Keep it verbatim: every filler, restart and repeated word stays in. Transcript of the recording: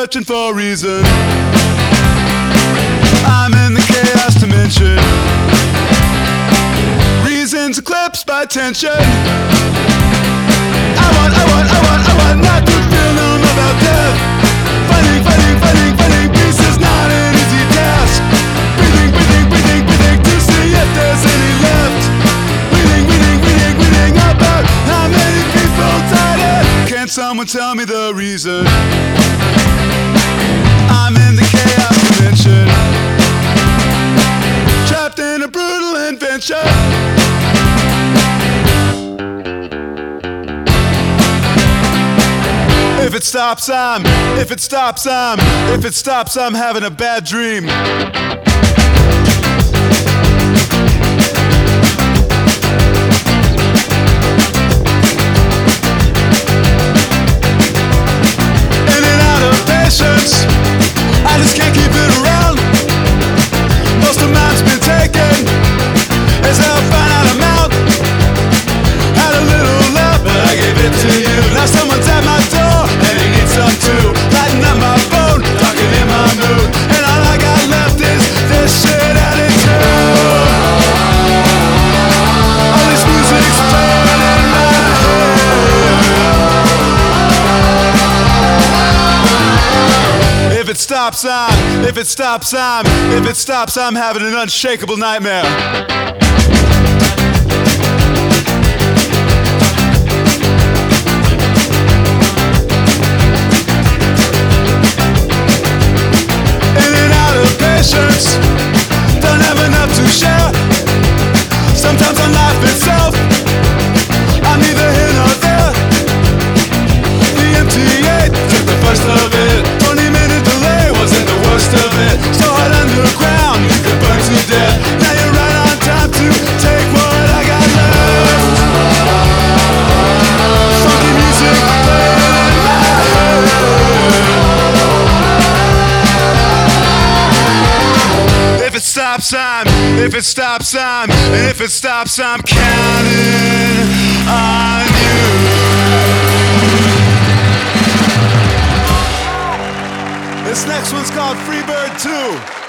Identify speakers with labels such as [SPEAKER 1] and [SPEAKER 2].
[SPEAKER 1] searching for a reason. I'm in the chaos dimension. Reasons eclipsed by tension. I want, I want, I want, I want not to feel numb about death. Fighting, fighting, fighting, fighting peace is not an easy task. Breathing, breathing, breathing, breathing to see if there's any left. Reading, reading, reading, reading about how many people died. Can someone tell me the reason? I'm in the chaos dimension, trapped in a brutal invention. If it stops, I'm, if it stops, I'm, if it stops, I'm having a bad dream. In and out of patience, I just can't keep it around. Most of mine's been taken, as I'll find out I'm out. Had a little love, but I gave it to you. Now someone's at my door, and he needs some too. Lighting up my phone, talking in my mood, and all I got left is this shit attitude. All this music's playing in my head. If it stops, I'm, if it stops, I'm, if it stops, I'm having an unshakable nightmare. Don't have enough to share. Sometimes on life itself, I'm neither here nor there. The M T eight took the first of it. Twenty minute delay wasn't the worst of it. So hot underground, you could burn to death. Now you're right on time to take what I got left. Funky music playing in my head. If it stops, I'm, if it stops, I'm, if it stops, I'm counting on you. This next one's called Freebird two.